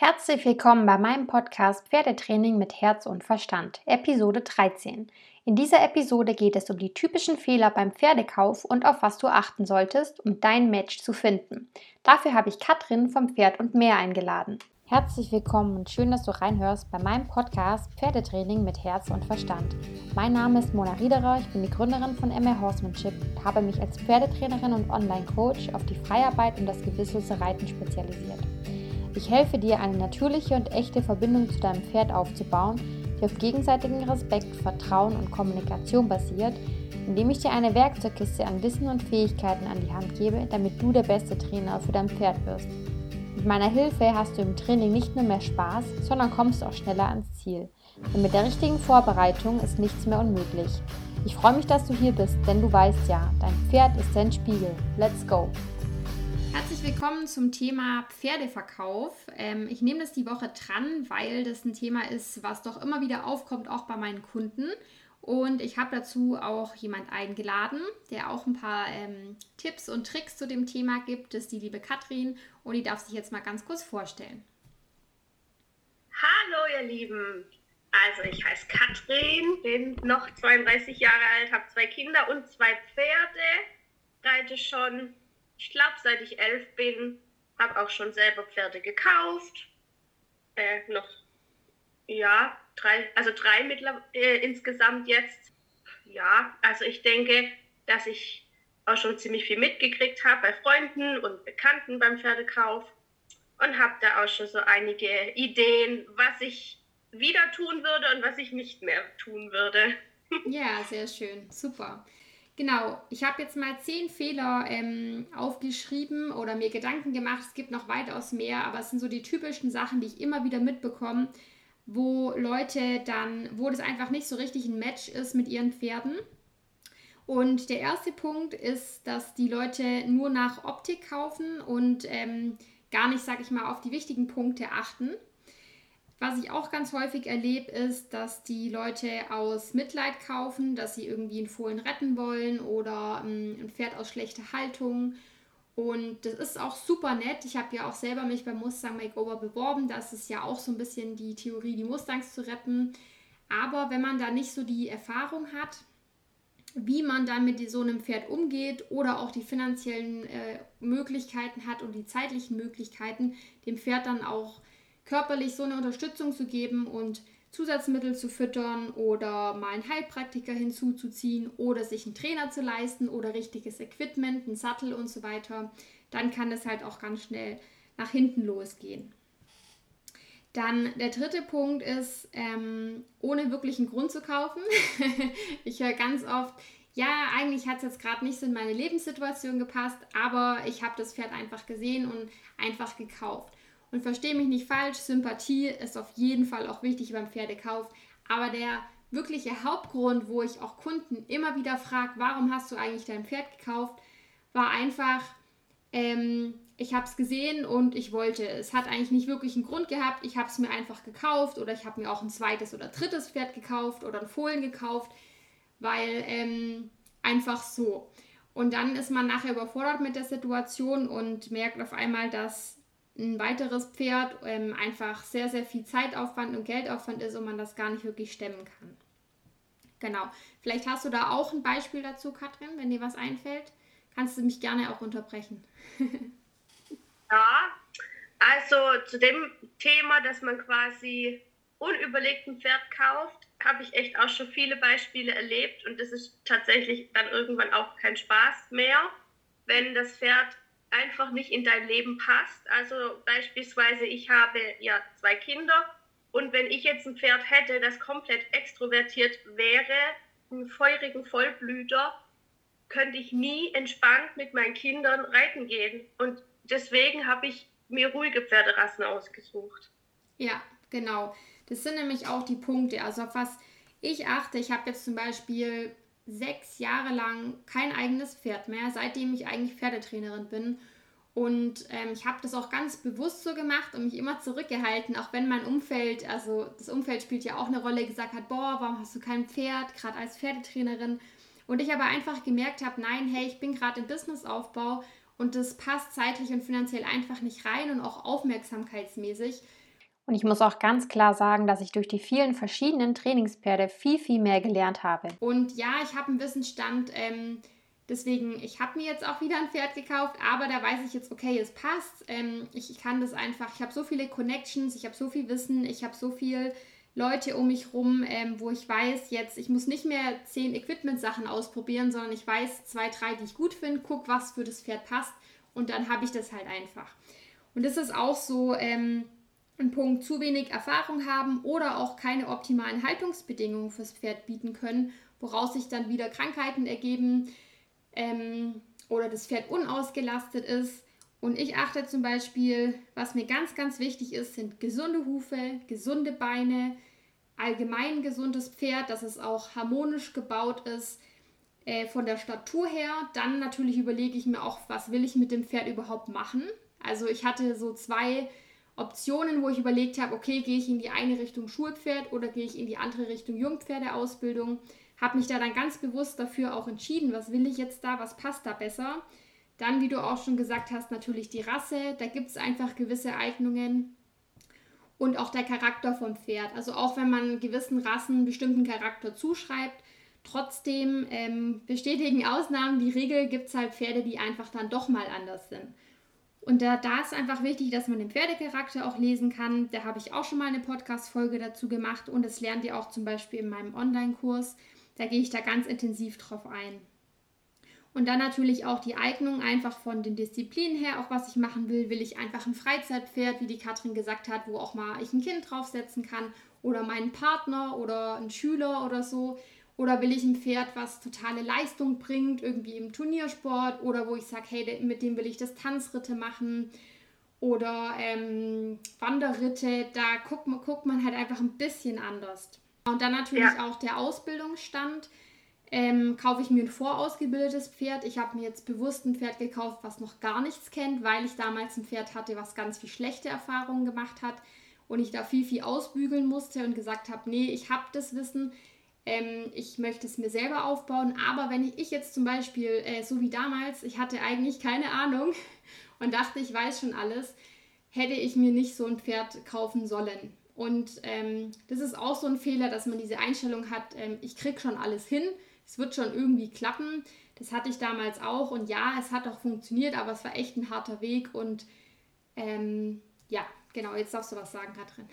Herzlich willkommen bei meinem Podcast Pferdetraining mit Herz und Verstand, Episode 13. In dieser Episode geht es um die typischen Fehler beim Pferdekauf und auf was du achten solltest, um dein Match zu finden. Dafür habe ich Katrin vom Pferd und Mehr eingeladen. Herzlich willkommen und schön, dass du reinhörst bei meinem Podcast Pferdetraining mit Herz und Verstand. Mein Name ist Mona Riederer, ich bin die Gründerin von MR Horsemanship und habe mich als Pferdetrainerin und Online-Coach auf die Freiarbeit und das gewissenlose Reiten spezialisiert. Ich helfe dir, eine natürliche und echte Verbindung zu deinem Pferd aufzubauen, die auf gegenseitigem Respekt, Vertrauen und Kommunikation basiert, indem ich dir eine Werkzeugkiste an Wissen und Fähigkeiten an die Hand gebe, damit du der beste Trainer für dein Pferd wirst. Mit meiner Hilfe hast du im Training nicht nur mehr Spaß, sondern kommst auch schneller ans Ziel. Denn mit der richtigen Vorbereitung ist nichts mehr unmöglich. Ich freue mich, dass du hier bist, denn du weißt ja, dein Pferd ist dein Spiegel. Let's go! Herzlich willkommen zum Thema Pferdeverkauf. Ich nehme das die Woche dran, weil das ein Thema ist, was doch immer wieder aufkommt, auch bei meinen Kunden. Und ich habe dazu auch jemand eingeladen, der auch ein paar Tipps und Tricks zu dem Thema gibt. Das ist die liebe Katrin und die darf sich jetzt mal ganz kurz vorstellen. Hallo ihr Lieben, also ich heiße Katrin, bin noch 32 Jahre alt, habe 2 Kinder und 2 Pferde, reite schon, ich glaube seit ich 11 bin, habe auch schon selber Pferde gekauft, drei insgesamt jetzt. Ja, also ich denke, dass ich auch schon ziemlich viel mitgekriegt habe bei Freunden und Bekannten beim Pferdekauf und habe da auch schon so einige Ideen, was ich wieder tun würde und was ich nicht mehr tun würde. Ja, sehr schön, super. Genau, ich habe jetzt mal 10 Fehler aufgeschrieben oder mir Gedanken gemacht. Es gibt noch weitaus mehr, aber es sind so die typischen Sachen, die ich immer wieder mitbekomme, wo das einfach nicht so richtig ein Match ist mit ihren Pferden. Und der erste Punkt ist, dass die Leute nur nach Optik kaufen und gar nicht, sag ich mal, auf die wichtigen Punkte achten. Was ich auch ganz häufig erlebe, ist, dass die Leute aus Mitleid kaufen, dass sie irgendwie einen Fohlen retten wollen oder ein Pferd aus schlechter Haltung. Und das ist auch super nett. Ich habe ja auch selber mich beim Mustang Makeover beworben. Das ist ja auch so ein bisschen die Theorie, die Mustangs zu retten. Aber wenn man da nicht so die Erfahrung hat, wie man dann mit so einem Pferd umgeht oder auch die finanziellen Möglichkeiten hat und die zeitlichen Möglichkeiten, dem Pferd dann auch körperlich so eine Unterstützung zu geben und Zusatzmittel zu füttern oder mal einen Heilpraktiker hinzuzuziehen oder sich einen Trainer zu leisten oder richtiges Equipment, einen Sattel und so weiter, dann kann das halt auch ganz schnell nach hinten losgehen. Dann der dritte Punkt ist, ohne wirklichen Grund zu kaufen. Ich höre ganz oft, ja, eigentlich hat es jetzt gerade nicht so in meine Lebenssituation gepasst, aber ich habe das Pferd einfach gesehen und einfach gekauft. Und verstehe mich nicht falsch, Sympathie ist auf jeden Fall auch wichtig beim Pferdekauf. Aber der wirkliche Hauptgrund, wo ich auch Kunden immer wieder frage, warum hast du eigentlich dein Pferd gekauft, war einfach, ich habe es gesehen und ich wollte. Es hat eigentlich nicht wirklich einen Grund gehabt. Ich habe es mir einfach gekauft oder ich habe mir auch ein zweites oder drittes Pferd gekauft oder ein Fohlen gekauft, weil einfach so. Und dann ist man nachher überfordert mit der Situation und merkt auf einmal, dass ein weiteres Pferd einfach sehr, sehr viel Zeitaufwand und Geldaufwand ist und man das gar nicht wirklich stemmen kann. Genau. Vielleicht hast du da auch ein Beispiel dazu, Katrin, wenn dir was einfällt. Kannst du mich gerne auch unterbrechen. Ja, also zu dem Thema, dass man quasi unüberlegt ein Pferd kauft, habe ich echt auch schon viele Beispiele erlebt und das ist tatsächlich dann irgendwann auch kein Spaß mehr, wenn das Pferd einfach nicht in dein Leben passt. Also beispielsweise, ich habe ja 2 Kinder und wenn ich jetzt ein Pferd hätte, das komplett extrovertiert wäre, einen feurigen Vollblüter, könnte ich nie entspannt mit meinen Kindern reiten gehen. Und deswegen habe ich mir ruhige Pferderassen ausgesucht. Ja, genau. Das sind nämlich auch die Punkte. Also auf was ich achte, ich habe jetzt zum Beispiel 6 Jahre lang kein eigenes Pferd mehr, seitdem ich eigentlich Pferdetrainerin bin. Und ich habe das auch ganz bewusst so gemacht und mich immer zurückgehalten, auch wenn mein Umfeld, also das Umfeld spielt ja auch eine Rolle, gesagt hat, boah, warum hast du kein Pferd, gerade als Pferdetrainerin. Und ich aber einfach gemerkt habe, nein, hey, ich bin gerade im Businessaufbau und das passt zeitlich und finanziell einfach nicht rein und auch aufmerksamkeitsmäßig. Und ich muss auch ganz klar sagen, dass ich durch die vielen verschiedenen Trainingspferde viel, viel mehr gelernt habe. Und ja, ich habe einen Wissensstand, deswegen, ich habe mir jetzt auch wieder ein Pferd gekauft, aber da weiß ich jetzt, okay, es passt. Ich kann das einfach, ich habe so viele Connections, ich habe so viel Wissen, ich habe so viel Leute um mich rum, wo ich weiß jetzt, ich muss nicht mehr 10 Equipment-Sachen ausprobieren, sondern ich weiß 2, 3, die ich gut finde, guck, was für das Pferd passt und dann habe ich das halt einfach. Und das ist auch so ein Punkt, zu wenig Erfahrung haben oder auch keine optimalen Haltungsbedingungen fürs Pferd bieten können, woraus sich dann wieder Krankheiten ergeben oder das Pferd unausgelastet ist. Und ich achte zum Beispiel, was mir ganz, ganz wichtig ist, sind gesunde Hufe, gesunde Beine, allgemein gesundes Pferd, dass es auch harmonisch gebaut ist von der Statur her. Dann natürlich überlege ich mir auch, was will ich mit dem Pferd überhaupt machen. Also ich hatte so 2 Optionen, wo ich überlegt habe, okay, gehe ich in die eine Richtung Schulpferd oder gehe ich in die andere Richtung Jungpferdeausbildung. Habe mich da dann ganz bewusst dafür auch entschieden, was will ich jetzt da, was passt da besser. Dann, wie du auch schon gesagt hast, natürlich die Rasse, da gibt es einfach gewisse Eignungen und auch der Charakter vom Pferd. Also auch wenn man gewissen Rassen einen bestimmten Charakter zuschreibt, trotzdem bestätigen Ausnahmen die Regel, gibt es halt Pferde, die einfach dann doch mal anders sind. Und da ist einfach wichtig, dass man den Pferdecharakter auch lesen kann. Da habe ich auch schon mal eine Podcast-Folge dazu gemacht und das lernt ihr auch zum Beispiel in meinem Online-Kurs. Da gehe ich da ganz intensiv drauf ein. Und dann natürlich auch die Eignung einfach von den Disziplinen her, auch was ich machen will. Will ich einfach ein Freizeitpferd, wie die Katrin gesagt hat, wo auch mal ich ein Kind draufsetzen kann oder meinen Partner oder einen Schüler oder so. Oder will ich ein Pferd, was totale Leistung bringt, irgendwie im Turniersport oder wo ich sage, hey, mit dem will ich Distanzritte machen oder Wanderritte, da guckt man halt einfach ein bisschen anders. Und dann natürlich auch der Ausbildungsstand. Kaufe ich mir ein vorausgebildetes Pferd. Ich habe mir jetzt bewusst ein Pferd gekauft, was noch gar nichts kennt, weil ich damals ein Pferd hatte, was ganz viel schlechte Erfahrungen gemacht hat und ich da viel, viel ausbügeln musste und gesagt habe, nee, ich habe das Wissen, ich möchte es mir selber aufbauen, aber wenn ich jetzt zum Beispiel, so wie damals, ich hatte eigentlich keine Ahnung und dachte, ich weiß schon alles, hätte ich mir nicht so ein Pferd kaufen sollen. Und das ist auch so ein Fehler, dass man diese Einstellung hat, ich kriege schon alles hin, es wird schon irgendwie klappen. Das hatte ich damals auch und ja, es hat auch funktioniert, aber es war echt ein harter Weg und ja, genau, jetzt darfst du was sagen, Katrin.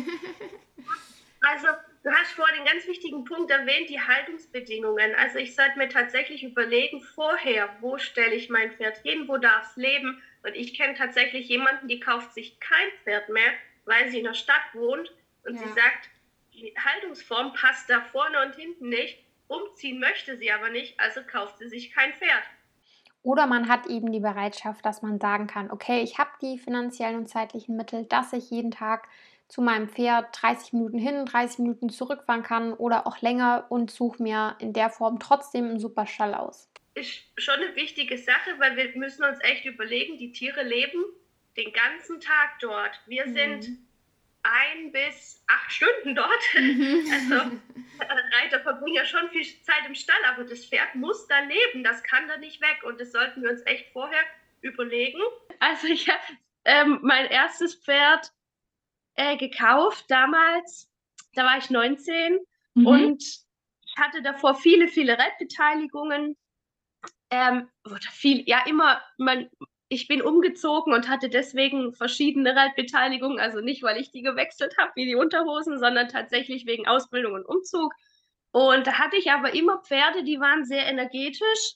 Also, du hast vorhin einen ganz wichtigen Punkt erwähnt, die Haltungsbedingungen. Also ich sollte mir tatsächlich überlegen, vorher, wo stelle ich mein Pferd hin, wo darf es leben? Und ich kenne tatsächlich jemanden, die kauft sich kein Pferd mehr, weil sie in der Stadt wohnt und sie sagt, die Haltungsform passt da vorne und hinten nicht, umziehen möchte sie aber nicht, also kauft sie sich kein Pferd. Oder man hat eben die Bereitschaft, dass man sagen kann, okay, ich habe die finanziellen und zeitlichen Mittel, dass ich jeden Tag zu meinem Pferd 30 Minuten hin, 30 Minuten zurückfahren kann oder auch länger und suche mir in der Form trotzdem einen super Stall aus. Ist schon eine wichtige Sache, weil wir müssen uns echt überlegen, die Tiere leben den ganzen Tag dort. Wir sind 1 bis 8 Stunden dort. Also Reiter verbringen ja schon viel Zeit im Stall, aber das Pferd muss da leben, das kann da nicht weg und das sollten wir uns echt vorher überlegen. Also ich habe mein erstes Pferd gekauft damals, da war ich 19 und ich hatte davor viele, viele Reitbeteiligungen. Ich bin umgezogen und hatte deswegen verschiedene Reitbeteiligungen, also nicht, weil ich die gewechselt habe wie die Unterhosen, sondern tatsächlich wegen Ausbildung und Umzug. Und da hatte ich aber immer Pferde, die waren sehr energetisch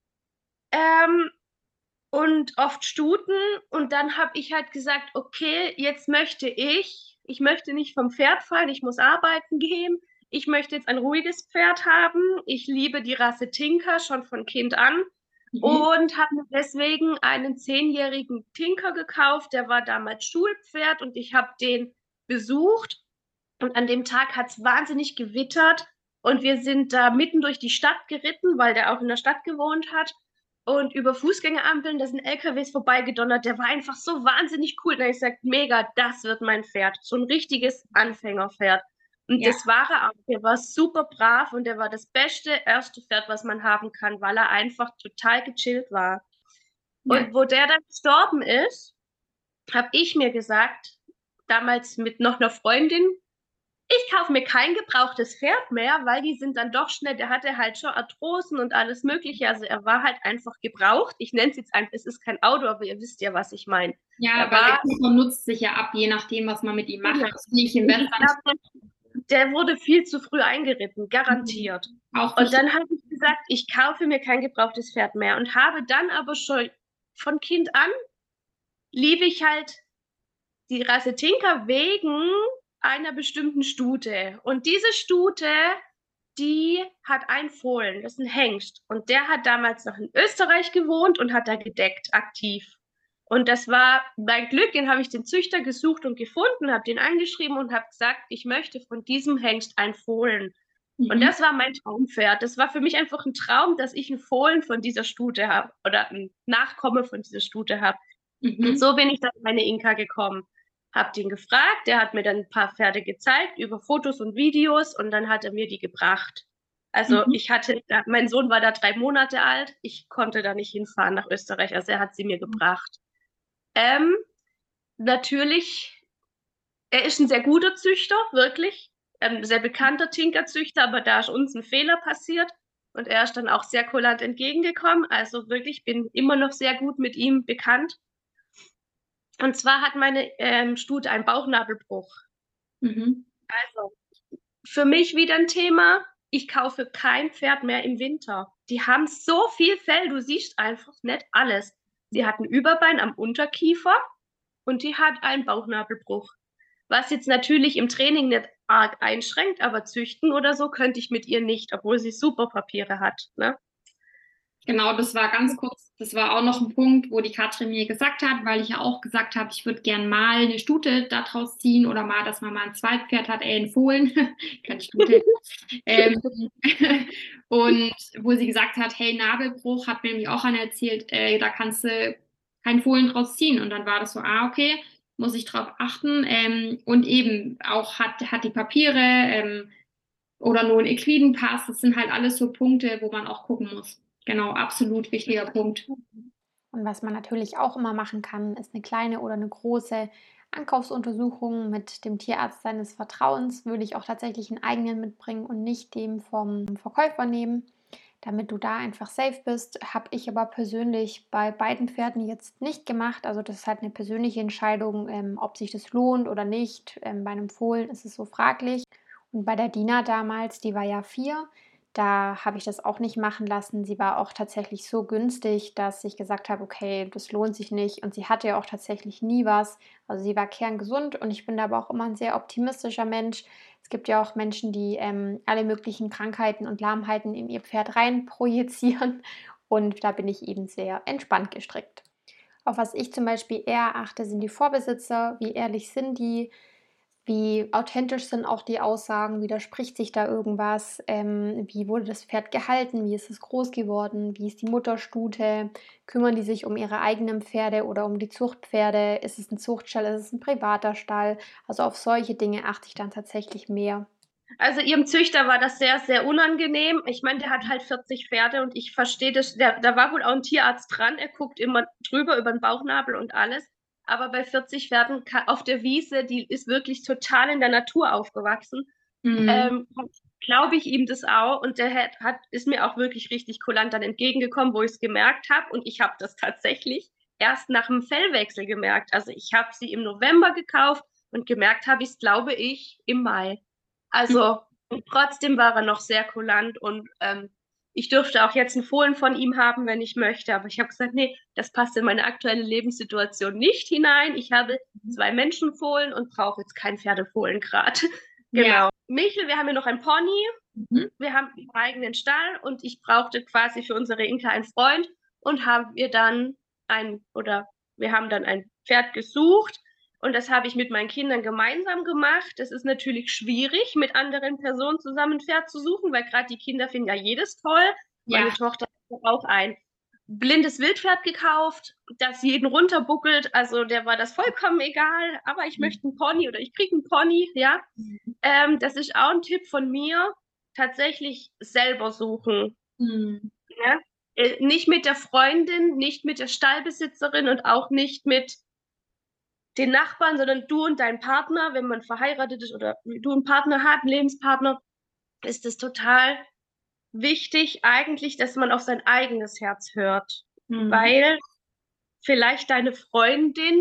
und oft Stuten. Und dann habe ich halt gesagt, okay, jetzt ich möchte nicht vom Pferd fallen, ich muss arbeiten gehen. Ich möchte jetzt ein ruhiges Pferd haben. Ich liebe die Rasse Tinker schon von Kind an. Und habe mir deswegen einen 10-jährigen Tinker gekauft. Der war damals Schulpferd und ich habe den besucht. Und an dem Tag hat es wahnsinnig gewittert. Und wir sind da mitten durch die Stadt geritten, weil der auch in der Stadt gewohnt hat. Und über Fußgängerampeln, da sind LKWs vorbeigedonnert. Der war einfach so wahnsinnig cool. Und da habe ich gesagt, mega, das wird mein Pferd. So ein richtiges Anfängerpferd. Und das war er auch. Der war super brav und der war das beste erste Pferd, was man haben kann, weil er einfach total gechillt war. Und wo der dann gestorben ist, habe ich mir gesagt, damals mit noch einer Freundin, ich kaufe mir kein gebrauchtes Pferd mehr, weil die sind dann doch schnell, der hatte halt schon Arthrosen und alles Mögliche. Also er war halt einfach gebraucht. Ich nenne es jetzt einfach, es ist kein Auto, aber ihr wisst ja, was ich meine. Ja, weil der Körper nutzt sich ja ab, je nachdem, was man mit ihm macht. Das finde ich im Western. Der wurde viel zu früh eingeritten, garantiert. Auch und dann habe ich gesagt, ich kaufe mir kein gebrauchtes Pferd mehr und habe dann aber schon von Kind an liebe ich halt die Rasse Tinker wegen einer bestimmten Stute. Und diese Stute, die hat einen Fohlen, das ist ein Hengst. Und der hat damals noch in Österreich gewohnt und hat da gedeckt, aktiv. Und das war mein Glück, den habe ich den Züchter gesucht und gefunden, habe den angeschrieben und habe gesagt, ich möchte von diesem Hengst ein Fohlen. Und das war mein Traumpferd. Das war für mich einfach ein Traum, dass ich ein Fohlen von dieser Stute habe oder ein Nachkomme von dieser Stute habe. Und so bin ich dann an meine Inka gekommen. Hab den gefragt, der hat mir dann ein paar Pferde gezeigt über Fotos und Videos und dann hat er mir die gebracht. Also mein Sohn war da 3 Monate alt, ich konnte da nicht hinfahren nach Österreich, also er hat sie mir gebracht. Natürlich, er ist ein sehr guter Züchter, wirklich, ein sehr bekannter Tinkerzüchter, aber da ist uns ein Fehler passiert und er ist dann auch sehr kulant entgegengekommen, also wirklich bin immer noch sehr gut mit ihm bekannt. Und zwar hat meine Stute einen Bauchnabelbruch. Also, für mich wieder ein Thema, ich kaufe kein Pferd mehr im Winter. Die haben so viel Fell, du siehst einfach nicht alles. Sie hat ein Überbein am Unterkiefer und die hat einen Bauchnabelbruch. Was jetzt natürlich im Training nicht arg einschränkt, aber züchten oder so könnte ich mit ihr nicht, obwohl sie super Papiere hat. Ne? Genau, das war ganz kurz, das war auch noch ein Punkt, wo die Katrin mir gesagt hat, weil ich ja auch gesagt habe, ich würde gern mal eine Stute daraus ziehen oder mal, dass man mal ein Zweitpferd hat, ein Fohlen, keine Stute. Und wo sie gesagt hat, hey, Nabelbruch, hat mir nämlich auch einer erzählt, da kannst du kein Fohlen draus ziehen. Und dann war das so, okay, muss ich drauf achten. Und eben auch hat die Papiere oder nur ein Equidenpass, das sind halt alles so Punkte, wo man auch gucken muss. Genau, absolut wichtiger Punkt. Und was man natürlich auch immer machen kann, ist eine kleine oder eine große Ankaufsuntersuchung mit dem Tierarzt seines Vertrauens. Würde ich auch tatsächlich einen eigenen mitbringen und nicht dem vom Verkäufer nehmen, damit du da einfach safe bist. Habe ich aber persönlich bei beiden Pferden jetzt nicht gemacht. Also das ist halt eine persönliche Entscheidung, ob sich das lohnt oder nicht. Bei einem Fohlen ist es so fraglich. Und bei der Dina damals, die war ja 4, da habe ich das auch nicht machen lassen. Sie war auch tatsächlich so günstig, dass ich gesagt habe, okay, das lohnt sich nicht. Und sie hatte ja auch tatsächlich nie was. Also sie war kerngesund und ich bin da aber auch immer ein sehr optimistischer Mensch. Es gibt ja auch Menschen, die alle möglichen Krankheiten und Lahmheiten in ihr Pferd rein projizieren. Und da bin ich eben sehr entspannt gestrickt. Auf was ich zum Beispiel eher achte, sind die Vorbesitzer. Wie ehrlich sind die? Wie authentisch sind auch die Aussagen? Widerspricht sich da irgendwas? Wie wurde das Pferd gehalten? Wie ist es groß geworden? Wie ist die Mutterstute? Kümmern die sich um ihre eigenen Pferde oder um die Zuchtpferde? Ist es ein Zuchtstall? Ist es ein privater Stall? Also auf solche Dinge achte ich dann tatsächlich mehr. Also ihrem Züchter war das sehr, sehr unangenehm. Ich meine, der hat halt 40 Pferde und ich verstehe das. Da war wohl auch ein Tierarzt dran. Er guckt immer drüber über den Bauchnabel und alles. Aber bei 40 Pferden auf der Wiese, die ist wirklich total in der Natur aufgewachsen, glaube ich ihm das auch. Und der ist mir auch wirklich richtig kulant dann entgegengekommen, wo ich es gemerkt habe. Und ich habe das tatsächlich erst nach dem Fellwechsel gemerkt. Also ich habe sie im November gekauft und gemerkt habe ich es, glaube ich, im Mai. Also trotzdem war er noch sehr kulant und ich dürfte auch jetzt ein Fohlen von ihm haben, wenn ich möchte. Aber ich habe gesagt, nee, das passt in meine aktuelle Lebenssituation nicht hinein. Ich habe 2 Menschenfohlen und brauche jetzt kein Pferdefohlen gerade. Genau. Ja. Michel, wir haben ja noch ein Pony. Wir haben einen eigenen Stall und ich brauchte quasi für unsere Inka einen Freund und wir haben dann ein Pferd gesucht. Und das habe ich mit meinen Kindern gemeinsam gemacht. Das ist natürlich schwierig, mit anderen Personen zusammen ein Pferd zu suchen, weil gerade die Kinder finden ja jedes toll. Ja. Meine Tochter hat auch ein blindes Wildpferd gekauft, das jeden runterbuckelt. Also der war das vollkommen egal. Aber ich möchte einen Pony oder ich kriege einen Pony. Ja, das ist auch ein Tipp von mir. Tatsächlich selber suchen. Ja? Nicht mit der Freundin, nicht mit der Stallbesitzerin und auch nicht mit den Nachbarn, sondern du und dein Partner, wenn man verheiratet ist oder du einen Partner hat, einen Lebenspartner, ist es total wichtig eigentlich, dass man auf sein eigenes Herz hört. Weil vielleicht deine Freundin,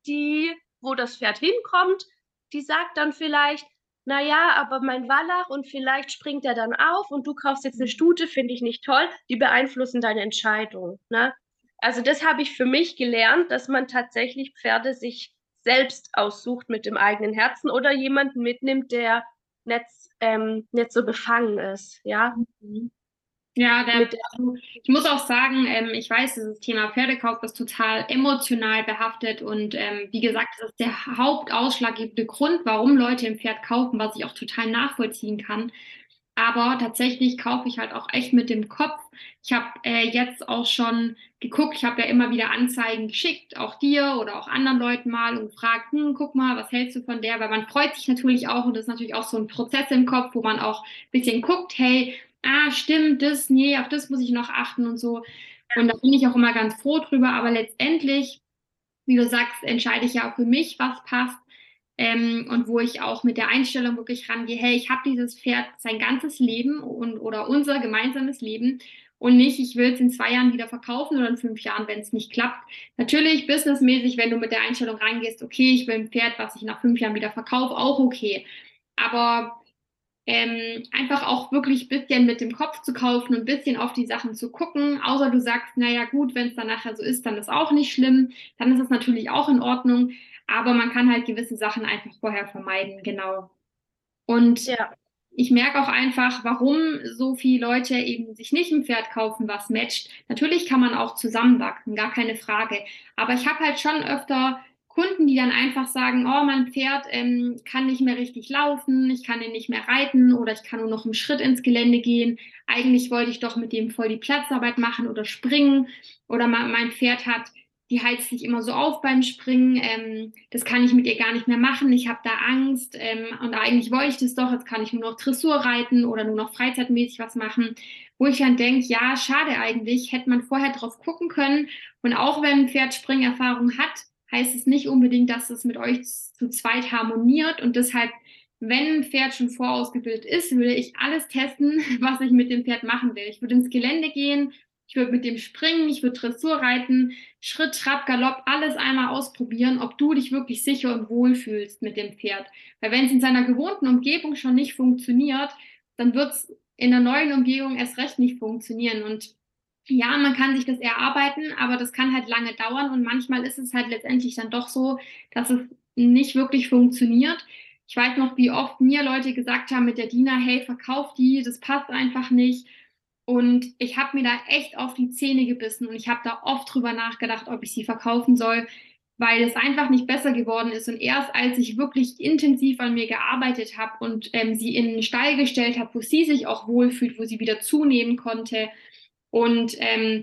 wo das Pferd hinkommt, die sagt dann vielleicht, naja, aber mein Wallach und vielleicht springt er dann auf und du kaufst jetzt eine Stute, finde ich nicht toll, die beeinflussen deine Entscheidung. Ne? Also das habe ich für mich gelernt, dass man tatsächlich Pferde sich selbst aussucht mit dem eigenen Herzen oder jemanden mitnimmt, der nicht, nicht so befangen ist. Ja, Ja, mit ich muss auch sagen, ich weiß, dieses Thema Pferdekauf ist total emotional behaftet und wie gesagt, das ist der hauptausschlaggebende Grund, warum Leute ein Pferd kaufen, was ich auch total nachvollziehen kann. Aber tatsächlich kaufe ich halt auch echt mit dem Kopf. Ich habe jetzt auch schon geguckt, ich habe ja immer wieder Anzeigen geschickt, auch dir oder auch anderen Leuten mal und gefragt, guck mal, was hältst du von der? Weil man freut sich natürlich auch und das ist natürlich auch so ein Prozess im Kopf, wo man auch ein bisschen guckt, hey, stimmt, nee, auf das muss ich noch achten und so. Und da bin ich auch immer ganz froh drüber, aber letztendlich, wie du sagst, entscheide ich ja auch für mich, was passt. Und wo ich auch mit der Einstellung wirklich rangehe, hey, ich habe dieses Pferd sein ganzes Leben oder unser gemeinsames Leben und nicht, ich will es in 2 Jahren wieder verkaufen oder in 5 Jahren, wenn es nicht klappt. Natürlich businessmäßig, wenn du mit der Einstellung rangehst, okay, ich will ein Pferd, was ich nach 5 Jahren wieder verkaufe, auch okay. Aber einfach auch wirklich ein bisschen mit dem Kopf zu kaufen und ein bisschen auf die Sachen zu gucken. Außer du sagst, naja gut, wenn es dann nachher so ist, dann ist auch nicht schlimm. Dann ist es natürlich auch in Ordnung. Aber man kann halt gewisse Sachen einfach vorher vermeiden, genau. Und ja, ich merke auch einfach, warum so viele Leute eben sich nicht ein Pferd kaufen, was matcht. Natürlich kann man auch zusammenwachsen, gar keine Frage. Aber ich habe halt schon öfter Kunden, die dann einfach sagen, oh, mein Pferd kann nicht mehr richtig laufen, ich kann ihn nicht mehr reiten oder ich kann nur noch einen Schritt ins Gelände gehen. Eigentlich wollte ich doch mit dem voll die Platzarbeit machen oder springen. Oder mein Pferd hat die heizt sich immer so auf beim Springen. Das kann ich mit ihr gar nicht mehr machen. Ich habe da Angst. Und eigentlich wollte ich das doch. Jetzt kann ich nur noch Dressur reiten oder nur noch freizeitmäßig was machen. Wo ich dann denke, ja, schade eigentlich. Hätte man vorher drauf gucken können. Und auch wenn ein Pferd Springerfahrung hat, heißt es nicht unbedingt, dass es mit euch zu zweit harmoniert. Und deshalb, wenn ein Pferd schon vorausgebildet ist, würde ich alles testen, was ich mit dem Pferd machen will. Ich würde ins Gelände gehen. Ich würde mit dem springen, ich würde Dressur reiten, Schritt, Trab, Galopp, alles einmal ausprobieren, ob du dich wirklich sicher und wohl fühlst mit dem Pferd. Weil wenn es in seiner gewohnten Umgebung schon nicht funktioniert, dann wird es in der neuen Umgebung erst recht nicht funktionieren. Und ja, man kann sich das erarbeiten, aber das kann halt lange dauern und manchmal ist es halt letztendlich dann doch so, dass es nicht wirklich funktioniert. Ich weiß noch, wie oft mir Leute gesagt haben mit der Dina, hey, verkauf die, das passt einfach nicht. Und ich habe mir da echt auf die Zähne gebissen und ich habe da oft drüber nachgedacht, ob ich sie verkaufen soll, weil es einfach nicht besser geworden ist. Und erst als ich wirklich intensiv an mir gearbeitet habe und sie in den Stall gestellt habe, wo sie sich auch wohlfühlt, wo sie wieder zunehmen konnte und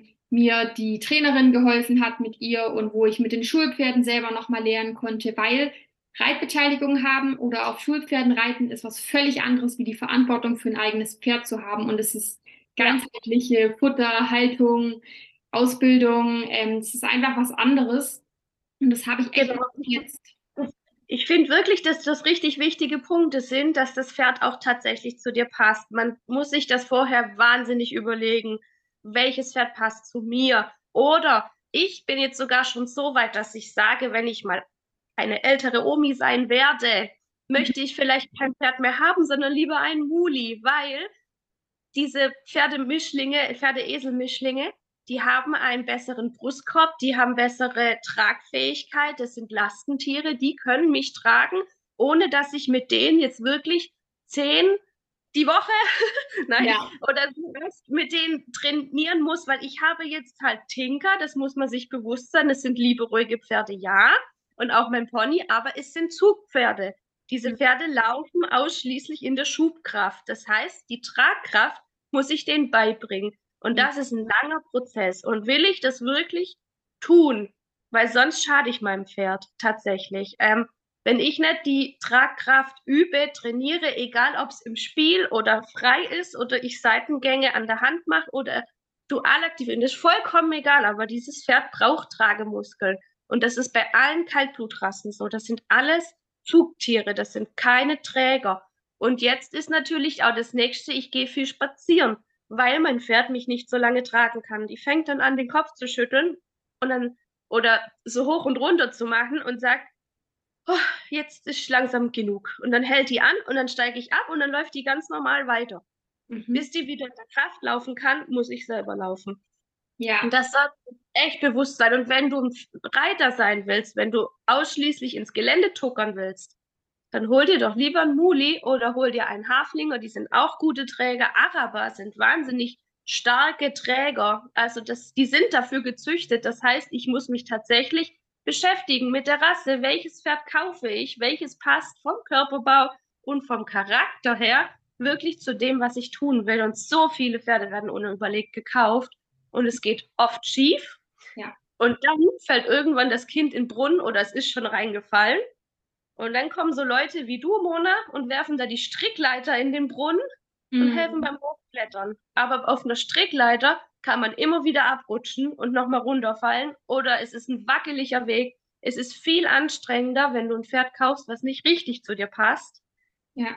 mir die Trainerin geholfen hat mit ihr und wo ich mit den Schulpferden selber nochmal lernen konnte, weil Reitbeteiligung haben oder auf Schulpferden reiten ist was völlig anderes, wie die Verantwortung für ein eigenes Pferd zu haben. Und es ist ja, ganzheitliche Futter, Haltung, Ausbildung. Es ist einfach was anderes. Und das habe ich echt genau. jetzt. Ich finde wirklich, dass das richtig wichtige Punkte sind, dass das Pferd auch tatsächlich zu dir passt. Man muss sich das vorher wahnsinnig überlegen, welches Pferd passt zu mir. Oder ich bin jetzt sogar schon so weit, dass ich sage, wenn ich mal eine ältere Omi sein werde, möchte ich vielleicht kein Pferd mehr haben, sondern lieber einen Muli, weil diese Pferdemischlinge, Pferdeeselmischlinge, die haben einen besseren Brustkorb, die haben bessere Tragfähigkeit, das sind Lastentiere, die können mich tragen, ohne dass ich mit denen jetzt wirklich 10 die Woche, nein, Ja. oder mit denen trainieren muss, weil ich habe jetzt halt Tinker, das muss man sich bewusst sein, das sind liebe, ruhige Pferde, ja, und auch mein Pony, aber es sind Zugpferde. Diese Pferde laufen ausschließlich in der Schubkraft. Das heißt, die Tragkraft muss ich denen beibringen. Und das ist ein langer Prozess. Und will ich das wirklich tun? Weil sonst schade ich meinem Pferd tatsächlich. Wenn ich nicht die Tragkraft übe, trainiere, egal ob es im Spiel oder frei ist oder ich Seitengänge an der Hand mache oder dual aktiv bin, das ist vollkommen egal, aber dieses Pferd braucht Tragemuskeln. Und das ist bei allen Kaltblutrassen so. Das sind alles Zugtiere, das sind keine Träger. Und jetzt ist natürlich auch das Nächste, ich gehe viel spazieren, weil mein Pferd mich nicht so lange tragen kann. Die fängt dann an, den Kopf zu schütteln und dann oder so hoch und runter zu machen und sagt, oh, jetzt ist langsam genug. Und dann hält die an und dann steige ich ab und dann läuft die ganz normal weiter. Bis die wieder in der Kraft laufen kann, muss ich selber laufen. Ja. Und das sollte echt bewusst sein. Und wenn du ein Reiter sein willst, wenn du ausschließlich ins Gelände tuckern willst, dann hol dir doch lieber einen Muli oder hol dir einen Haflinger, die sind auch gute Träger. Araber sind wahnsinnig starke Träger. Also die sind dafür gezüchtet. Das heißt, ich muss mich tatsächlich beschäftigen mit der Rasse. Welches Pferd kaufe ich? Welches passt vom Körperbau und vom Charakter her wirklich zu dem, was ich tun will? Und so viele Pferde werden unüberlegt gekauft und es geht oft schief. Ja. Und dann fällt irgendwann das Kind in den Brunnen oder es ist schon reingefallen. Und dann kommen so Leute wie du, Mona, und werfen da die Strickleiter in den Brunnen und helfen beim Hochklettern. Aber auf einer Strickleiter kann man immer wieder abrutschen und nochmal runterfallen. Oder es ist ein wackeliger Weg. Es ist viel anstrengender, wenn du ein Pferd kaufst, was nicht richtig zu dir passt. Ja.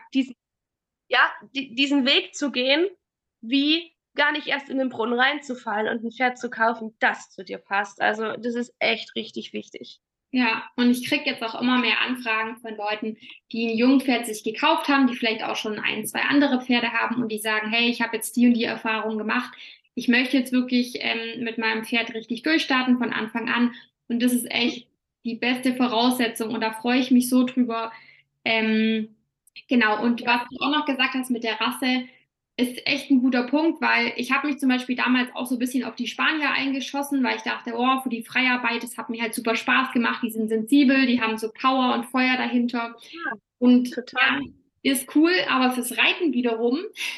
Diesen Weg zu gehen, wie gar nicht erst in den Brunnen reinzufallen und ein Pferd zu kaufen, das zu dir passt. Also das ist echt richtig wichtig. Ja, und ich kriege jetzt auch immer mehr Anfragen von Leuten, die ein Jungpferd sich gekauft haben, die vielleicht auch schon ein, zwei andere Pferde haben und die sagen, hey, ich habe jetzt die und die Erfahrung gemacht. Ich möchte jetzt wirklich mit meinem Pferd richtig durchstarten von Anfang an. Und das ist echt die beste Voraussetzung und da freue ich mich so drüber. Genau, und was du auch noch gesagt hast mit der Rasse, ist echt ein guter Punkt, weil ich habe mich zum Beispiel damals auch so ein bisschen auf die Spanier eingeschossen, weil ich dachte, oh, für die Freiarbeit, das hat mir halt super Spaß gemacht, die sind sensibel, die haben so Power und Feuer dahinter. Ja, Und total. ja, ist cool, aber fürs Reiten wiederum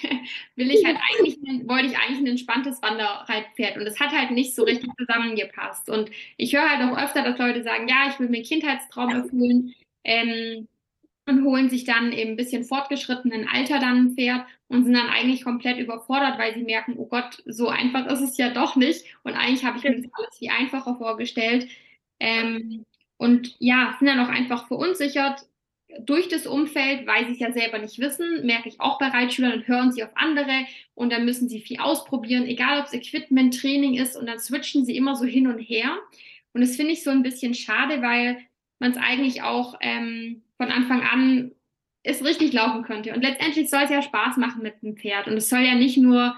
wollte ich eigentlich ein entspanntes Wanderreitpferd und es hat halt nicht so richtig zusammengepasst. Und ich höre halt auch öfter, dass Leute sagen, ja, ich will mir einen Kindheitstraum erfüllen. Und holen sich dann eben ein bisschen fortgeschrittenen Alter dann ein Pferd und sind dann eigentlich komplett überfordert, weil sie merken, oh Gott, so einfach ist es ja doch nicht. Und eigentlich habe ich mir das alles viel einfacher vorgestellt. Und ja, sind dann auch einfach verunsichert durch das Umfeld, weil sie es ja selber nicht wissen, merke ich auch bei Reitschülern und hören sie auf andere und dann müssen sie viel ausprobieren, egal ob es Equipment, Training ist und dann switchen sie immer so hin und her. Und das finde ich so ein bisschen schade, weil man es eigentlich auch von Anfang an es richtig laufen könnte. Und letztendlich soll es ja Spaß machen mit dem Pferd. Und es soll ja nicht nur,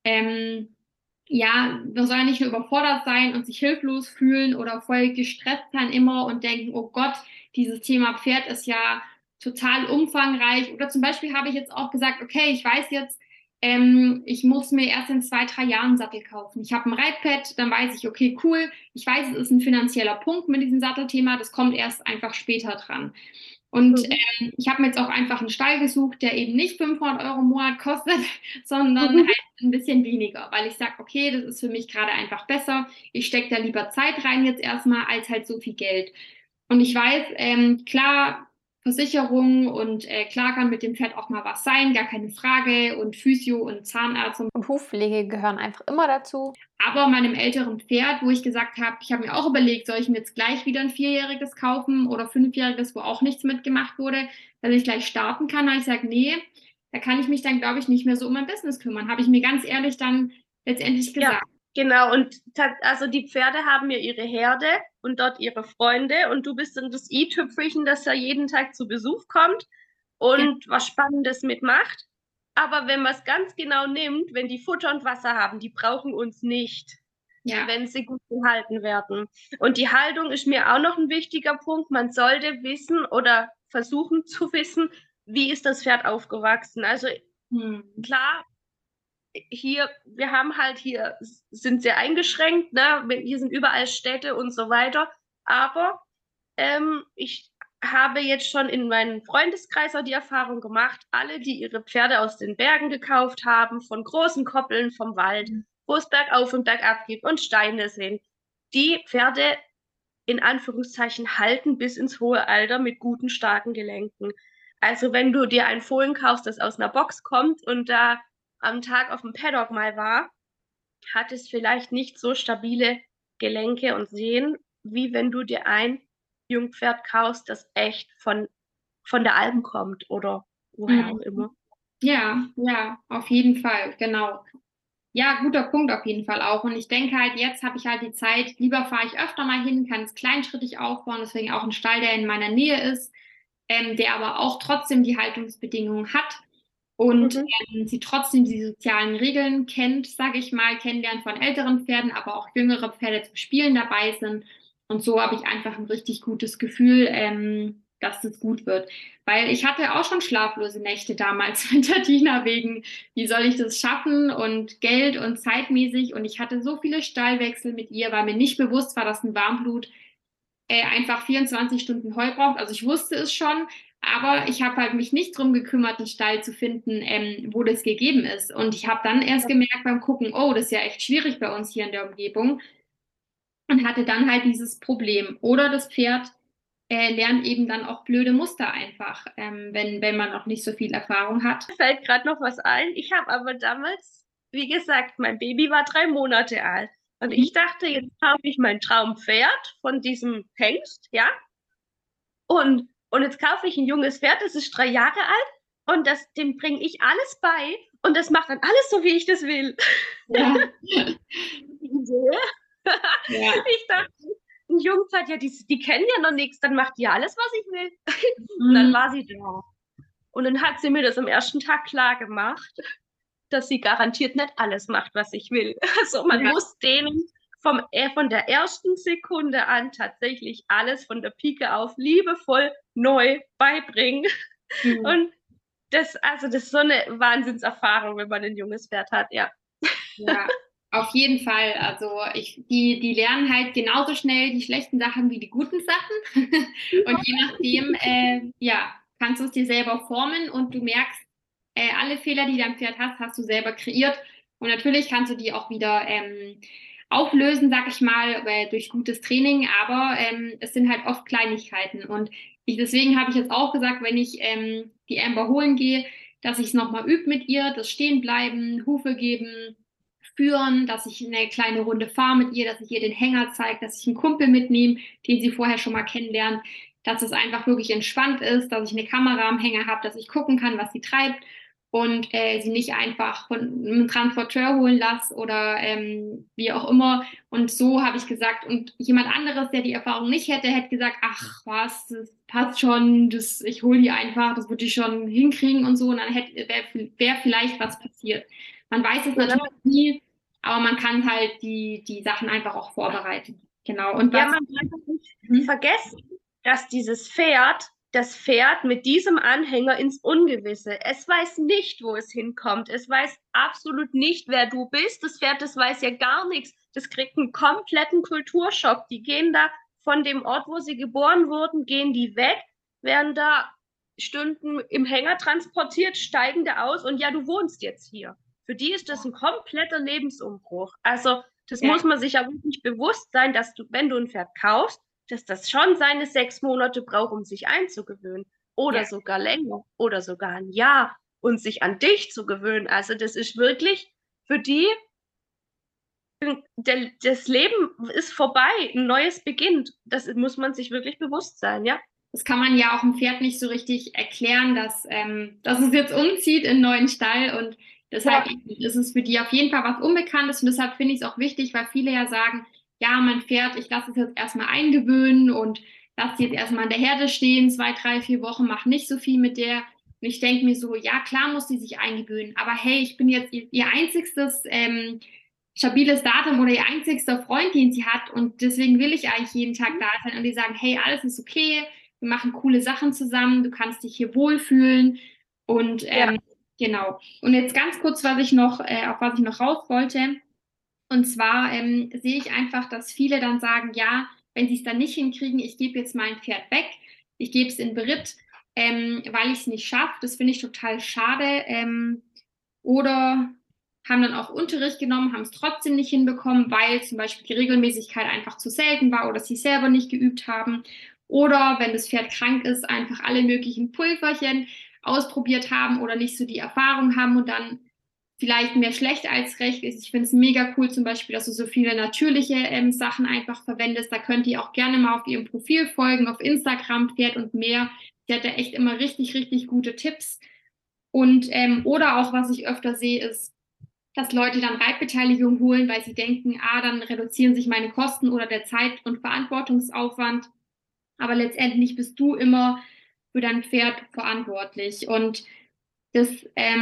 ja, man soll ja nicht nur überfordert sein und sich hilflos fühlen oder voll gestresst sein immer und denken, oh Gott, dieses Thema Pferd ist ja total umfangreich. Oder zum Beispiel habe ich jetzt auch gesagt, okay, ich weiß jetzt, ich muss mir erst in 2, 3 Jahren einen Sattel kaufen. Ich habe ein Reitpad, dann weiß ich, okay, cool. Ich weiß, es ist ein finanzieller Punkt mit diesem Sattelthema. Das kommt erst einfach später dran. Und ich habe mir jetzt auch einfach einen Stall gesucht, der eben nicht 500 € im Monat kostet, sondern halt ein bisschen weniger, weil ich sage, okay, das ist für mich gerade einfach besser. Ich stecke da lieber Zeit rein jetzt erstmal, als halt so viel Geld. Und ich weiß, klar, Versicherung und klar kann mit dem Pferd auch mal was sein, gar keine Frage. Und Physio und Zahnarzt Und Hufpflege gehören einfach immer dazu. aber meinem älteren Pferd, wo ich gesagt habe, ich habe mir auch überlegt, soll ich mir jetzt gleich wieder ein 4-jähriges kaufen oder 5-jähriges, wo auch nichts mitgemacht wurde, dass ich gleich starten kann. Da habe ich gesagt, nee, da kann ich mich dann, glaube ich, nicht mehr so um mein Business kümmern. Habe ich mir ganz ehrlich dann letztendlich gesagt. Ja, genau. Und also die Pferde haben ja ihre Herde und dort ihre Freunde und du bist dann das i-Tüpfelchen, das ja jeden Tag zu Besuch kommt und was Spannendes mitmacht. Aber wenn man es ganz genau nimmt, wenn die Futter und Wasser haben, die brauchen uns nicht, Ja. wenn sie gut gehalten werden. Und die Haltung ist mir auch noch ein wichtiger Punkt. Man sollte wissen oder versuchen zu wissen, wie ist das Pferd aufgewachsen. Also klar, wir haben halt hier, sind sehr eingeschränkt, ne? Hier sind überall Städte und so weiter. Aber ich habe jetzt schon in meinem Freundeskreis auch die Erfahrung gemacht, alle, die ihre Pferde aus den Bergen gekauft haben, von großen Koppeln vom Wald, wo es bergauf und bergab gibt und Steine sind, die Pferde in Anführungszeichen halten bis ins hohe Alter mit guten, starken Gelenken. Also wenn du dir ein Fohlen kaufst, das aus einer Box kommt und da am Tag auf dem Paddock mal war, hat es vielleicht nicht so stabile Gelenke und Sehnen wie wenn du dir ein Jungpferd kaufst, das echt von der Alm kommt oder woher auch Mhm. immer. Ja, ja, auf jeden Fall, genau. Ja, guter Punkt auf jeden Fall auch. Und ich denke halt, jetzt habe ich halt die Zeit, lieber fahre ich öfter mal hin, kann es kleinschrittig aufbauen, deswegen auch ein Stall, der in meiner Nähe ist, der aber auch trotzdem die Haltungsbedingungen hat und Mhm. sie trotzdem die sozialen Regeln kennt, sage ich mal, kennenlernt von älteren Pferden, aber auch jüngere Pferde zum Spielen dabei sind. Und so habe ich einfach ein richtig gutes Gefühl, dass das gut wird. Weil ich hatte auch schon schlaflose Nächte damals mit der Tina wegen, wie soll ich das schaffen und Geld und zeitmäßig. Und ich hatte so viele Stallwechsel mit ihr, weil mir nicht bewusst war, dass ein Warmblut einfach 24 Stunden Heu braucht. Also ich wusste es schon, aber ich habe halt mich nicht drum gekümmert, einen Stall zu finden, wo das gegeben ist. Und ich habe dann erst gemerkt beim Gucken, oh, das ist ja echt schwierig bei uns hier in der Umgebung und hatte dann halt dieses Problem. Oder das Pferd lernt eben dann auch blöde Muster einfach, wenn man noch nicht so viel Erfahrung hat. Mir fällt gerade noch was ein. Ich habe aber damals, wie gesagt, mein Baby war 3 Monate alt. Und Mhm. ich dachte, jetzt kaufe ich mein Traumpferd von diesem Hengst, ja? Und jetzt kaufe ich ein junges Pferd, das ist 3 Jahre alt und dem bringe ich alles bei und das macht dann alles so, wie ich das will. Ja, ja. Ich dachte, ein Jungpferd, ja, die kennen ja noch nichts, dann macht die ja alles, was ich will. Und dann Mhm. war sie da. Und dann hat sie mir das am ersten Tag klar gemacht, dass sie garantiert nicht alles macht, was ich will. Also man Ja. muss denen von der ersten Sekunde an tatsächlich alles von der Pike auf liebevoll neu beibringen. Mhm. Und das ist so eine Wahnsinnserfahrung, wenn man ein junges Pferd hat, ja. Ja, auf jeden Fall. Also die lernen halt genauso schnell die schlechten Sachen wie die guten Sachen. Und je nachdem, ja, kannst du es dir selber formen und du merkst, alle Fehler, die dein Pferd hat, hast du selber kreiert. Und natürlich kannst du die auch wieder auflösen, sag ich mal, durch gutes Training. Aber es sind halt oft Kleinigkeiten. Und deswegen habe ich jetzt auch gesagt, wenn ich die Amber holen gehe, dass ich es nochmal übe mit ihr, das Stehenbleiben, Hufe geben, führen, dass ich eine kleine Runde fahre mit ihr, dass ich ihr den Hänger zeige, dass ich einen Kumpel mitnehme, den sie vorher schon mal kennenlernt, dass es einfach wirklich entspannt ist, dass ich eine Kamera am Hänger habe, dass ich gucken kann, was sie treibt und sie nicht einfach von einem Transporteur holen lasse oder wie auch immer. Und so habe ich gesagt, und jemand anderes, der die Erfahrung nicht hätte, hätte gesagt, ach was, das passt schon, ich hole die einfach, das würde ich schon hinkriegen und so. Und dann wär vielleicht was passiert. Man weiß es Genau. natürlich nie, aber man kann halt die Sachen einfach auch vorbereiten. Genau. Und Ja, was? man darf nicht Mhm. vergessen, dass das Pferd mit diesem Anhänger ins Ungewisse. Es weiß nicht, wo es hinkommt. Es weiß absolut nicht, wer du bist. Das Pferd, das weiß ja gar nichts. Das kriegt einen kompletten Kulturschock. Die gehen da von dem Ort, wo sie geboren wurden, gehen die weg, werden da Stunden im Hänger transportiert, steigen da aus und ja, du wohnst jetzt hier. Für die ist das ein kompletter Lebensumbruch. Also das Ja, muss man sich ja wirklich bewusst sein, dass du, wenn du ein Pferd kaufst, dass das schon seine 6 Monate braucht, um sich einzugewöhnen. ja. Oder sogar länger. Oder sogar ein Jahr. Und sich an dich zu gewöhnen. Also das ist wirklich für die, das Leben ist vorbei. Ein neues beginnt. Das muss man sich wirklich bewusst sein, ja? Das kann man ja auch dem Pferd nicht so richtig erklären, dass es jetzt umzieht in einen neuen Stall und deshalb Ja. ist es für die auf jeden Fall was Unbekanntes und deshalb finde ich es auch wichtig, weil viele ja sagen, ja, mein Pferd, ich lasse es jetzt erstmal eingewöhnen und lasse die jetzt erstmal in der Herde stehen, 2, 3, 4 Wochen, mache nicht so viel mit der. Und ich denke mir so, ja, klar muss die sich eingewöhnen, aber hey, ich bin jetzt ihr einzigstes stabiles Datum oder ihr einzigster Freund, den sie hat und deswegen will ich eigentlich jeden Tag da sein und die sagen, hey, alles ist okay, wir machen coole Sachen zusammen, du kannst dich hier wohlfühlen und Ja. genau. Und jetzt ganz kurz, auf was ich noch raus wollte, und zwar sehe ich einfach, dass viele dann sagen, ja, wenn sie es dann nicht hinkriegen, ich gebe jetzt mein Pferd weg, ich gebe es in Beritt, weil ich es nicht schaffe. Das finde ich total schade. Oder haben dann auch Unterricht genommen, haben es trotzdem nicht hinbekommen, weil zum Beispiel die Regelmäßigkeit einfach zu selten war oder sie selber nicht geübt haben. Oder wenn das Pferd krank ist, einfach alle möglichen Pulverchen ausprobiert haben oder nicht so die Erfahrung haben und dann vielleicht mehr schlecht als recht ist. Ich finde es mega cool zum Beispiel, dass du so viele natürliche Sachen einfach verwendest. Da könnt ihr auch gerne mal auf ihrem Profil folgen, auf Instagram, Pferd und mehr. Sie hat da echt immer richtig, richtig gute Tipps. Und oder auch, was ich öfter sehe, ist, dass Leute dann Reitbeteiligung holen, weil sie denken, dann reduzieren sich meine Kosten oder der Zeit- und Verantwortungsaufwand. Aber letztendlich bist du immer für dein Pferd verantwortlich. Und das,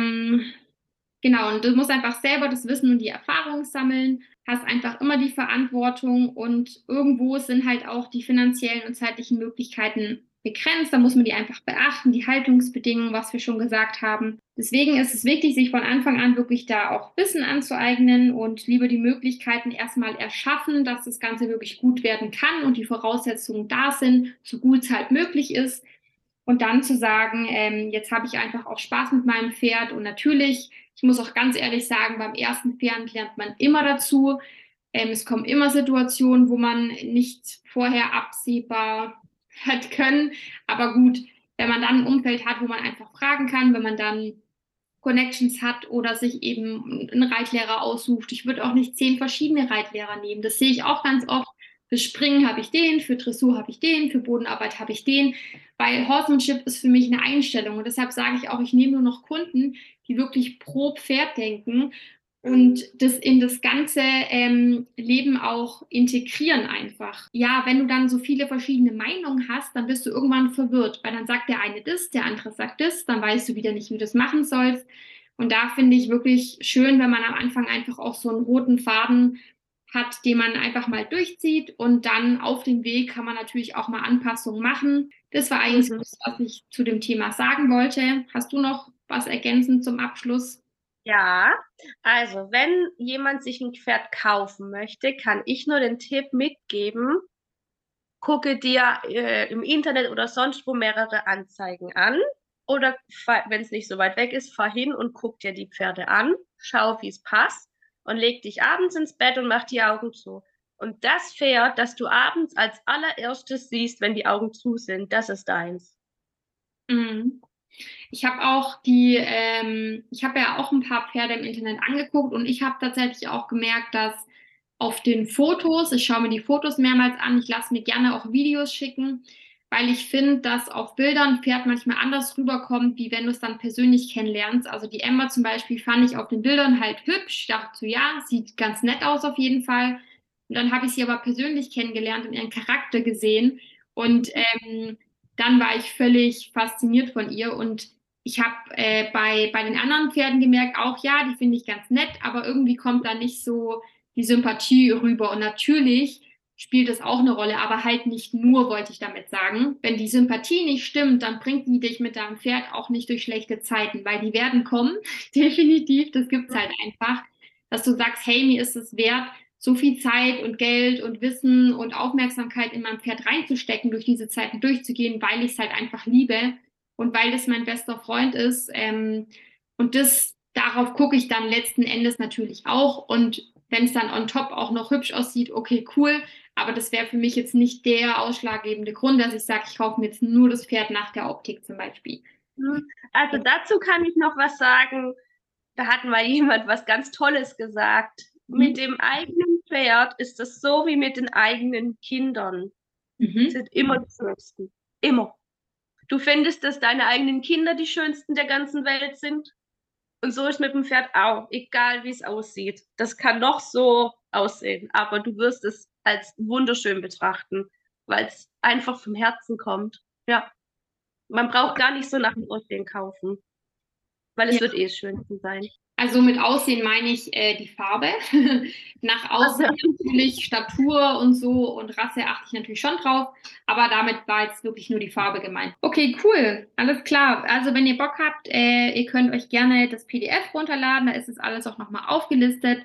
genau, und du musst einfach selber das Wissen und die Erfahrung sammeln, hast einfach immer die Verantwortung und irgendwo sind halt auch die finanziellen und zeitlichen Möglichkeiten begrenzt. Da muss man die einfach beachten, die Haltungsbedingungen, was wir schon gesagt haben. Deswegen ist es wichtig, sich von Anfang an wirklich da auch Wissen anzueignen und lieber die Möglichkeiten erstmal erschaffen, dass das Ganze wirklich gut werden kann und die Voraussetzungen da sind, so gut es halt möglich ist. Und dann zu sagen, jetzt habe ich einfach auch Spaß mit meinem Pferd. Und natürlich, ich muss auch ganz ehrlich sagen, beim ersten Pferd lernt man immer dazu. Es kommen immer Situationen, wo man nicht vorher absehbar hat können. Aber gut, wenn man dann ein Umfeld hat, wo man einfach fragen kann, wenn man dann Connections hat oder sich eben einen Reitlehrer aussucht. Ich würde auch nicht 10 verschiedene Reitlehrer nehmen. Das sehe ich auch ganz oft. Für Springen habe ich den, für Dressur habe ich den, für Bodenarbeit habe ich den, weil Horsemanship ist für mich eine Einstellung und deshalb sage ich auch, ich nehme nur noch Kunden, die wirklich pro Pferd denken und das in das ganze Leben auch integrieren einfach. Ja, wenn du dann so viele verschiedene Meinungen hast, dann bist du irgendwann verwirrt, weil dann sagt der eine das, der andere sagt das, dann weißt du wieder nicht, wie du das machen sollst. Und da finde ich wirklich schön, wenn man am Anfang einfach auch so einen roten Faden hat, den man einfach mal durchzieht und dann auf dem Weg kann man natürlich auch mal Anpassungen machen. Das war eigentlich das, was ich zu dem Thema sagen wollte. Hast du noch was ergänzend zum Abschluss? Ja, also wenn jemand sich ein Pferd kaufen möchte, kann ich nur den Tipp mitgeben, gucke dir im Internet oder sonst wo mehrere Anzeigen an. Oder wenn es nicht so weit weg ist, fahr hin und guck dir die Pferde an, schau, wie es passt und leg dich abends ins Bett und mach die Augen zu. Und das Pferd, das du abends als allererstes siehst, wenn die Augen zu sind, das ist deins. Mhm. Ich habe ich habe ja auch ein paar Pferde im Internet angeguckt und ich habe tatsächlich auch gemerkt, dass auf den Fotos, ich schaue mir die Fotos mehrmals an, ich lasse mir gerne auch Videos schicken, weil ich finde, dass auf Bildern ein Pferd manchmal anders rüberkommt, wie wenn du es dann persönlich kennenlernst. Also die Emma zum Beispiel fand ich auf den Bildern halt hübsch. Ich dachte so, ja, sieht ganz nett aus auf jeden Fall. Und dann habe ich sie aber persönlich kennengelernt und ihren Charakter gesehen. Und dann war ich völlig fasziniert von ihr und ich habe bei den anderen Pferden gemerkt, auch ja, die finde ich ganz nett, aber irgendwie kommt da nicht so die Sympathie rüber. Und natürlich spielt es auch eine Rolle, aber halt nicht nur, wollte ich damit sagen. Wenn die Sympathie nicht stimmt, dann bringt die dich mit deinem Pferd auch nicht durch schlechte Zeiten, weil die werden kommen, definitiv, das gibt es halt einfach, dass du sagst, hey, mir ist es wert, so viel Zeit und Geld und Wissen und Aufmerksamkeit in mein Pferd reinzustecken, durch diese Zeiten durchzugehen, weil ich es halt einfach liebe und weil das mein bester Freund ist. Und darauf gucke ich dann letzten Endes natürlich auch. Und wenn es dann on top auch noch hübsch aussieht, okay, cool. Aber das wäre für mich jetzt nicht der ausschlaggebende Grund, dass ich sage, ich kaufe mir jetzt nur das Pferd nach der Optik zum Beispiel. Also dazu kann ich noch was sagen. Da hat mal jemand was ganz Tolles gesagt. Mit dem eigenen Pferd ist es so wie mit den eigenen Kindern. Sind immer die schönsten. Immer. Du findest, dass deine eigenen Kinder die schönsten der ganzen Welt sind. Und so ist mit dem Pferd auch, egal wie es aussieht. Das kann noch so aussehen, aber du wirst es als wunderschön betrachten, weil es einfach vom Herzen kommt. Ja, man braucht gar nicht so nach dem Aussehen kaufen, weil es wird eh das Schönste sein. Also mit Aussehen meine ich die Farbe. Nach Aussehen natürlich Statur und so und Rasse achte ich natürlich schon drauf, aber damit war jetzt wirklich nur die Farbe gemeint. Okay, cool, alles klar. Also wenn ihr Bock habt, ihr könnt euch gerne das PDF runterladen, da ist es alles auch nochmal aufgelistet.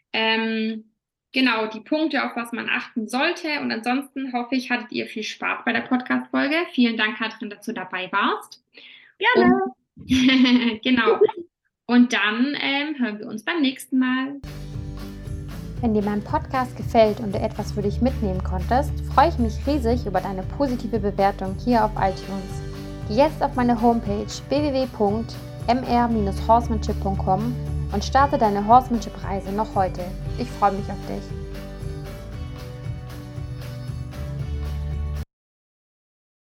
Genau, die Punkte, auf was man achten sollte. Und ansonsten hoffe ich, hattet ihr viel Spaß bei der Podcast-Folge. Vielen Dank, Katrin, dass du dabei warst. Gerne. Genau. Und dann hören wir uns beim nächsten Mal. Wenn dir mein Podcast gefällt und du etwas für dich mitnehmen konntest, freue ich mich riesig über deine positive Bewertung hier auf iTunes. Geh jetzt auf meine Homepage www.mr-horsemanship.com und starte deine Horsemanship-Reise noch heute. Ich freue mich auf dich.